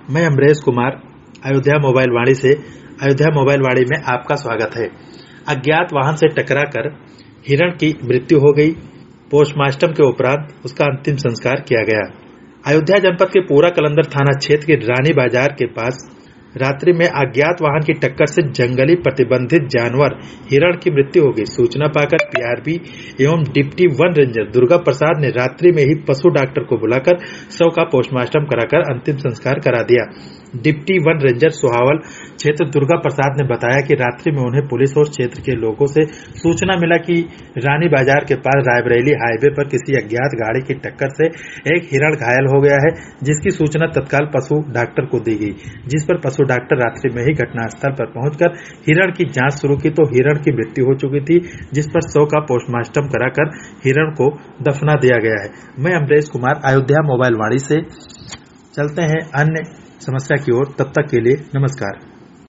मैं अमरेश कुमार अयोध्या मोबाइल वाणी से अयोध्या मोबाइल वाणी में आपका स्वागत है। अज्ञात वाहन से टकराकर हिरण की मृत्यु हो गई। पोस्टमार्टम के उपरांत उसका अंतिम संस्कार किया गया। अयोध्या जनपद के पूरा कलंदर थाना क्षेत्र के रानी बाजार के पास रात्रि में अज्ञात वाहन की टक्कर से जंगली प्रतिबंधित जानवर हिरण की मृत्यु हो गई। सूचना पाकर पीआरबी एवं डिप्टी वन रेंजर दुर्गा प्रसाद ने रात्रि में ही पशु डॉक्टर को बुलाकर शव का पोस्टमार्टम कराकर अंतिम संस्कार करा दिया। डिप्टी वन रेंजर सुहावल क्षेत्र दुर्गा प्रसाद ने बताया कि रात्रि में उन्हें पुलिस और क्षेत्र के लोगों से सूचना मिला कि रानी बाजार के पास रायबरेली हाईवे पर किसी अज्ञात गाड़ी की टक्कर से एक हिरण घायल हो गया है, जिसकी सूचना तत्काल पशु डॉक्टर को दी गई। जिस पर पशु डॉक्टर रात्रि में ही घटनास्थल पर पहुंचकर हिरण की जांच शुरू की तो हिरण की मृत्यु हो चुकी थी, जिस पर शव का पोस्टमार्टम कराकर हिरण को दफना दिया गया है। मैं अमरेश कुमार अयोध्या मोबाइल वाणी से चलते हैं अन्य समस्या की ओर। तब तक के लिए नमस्कार।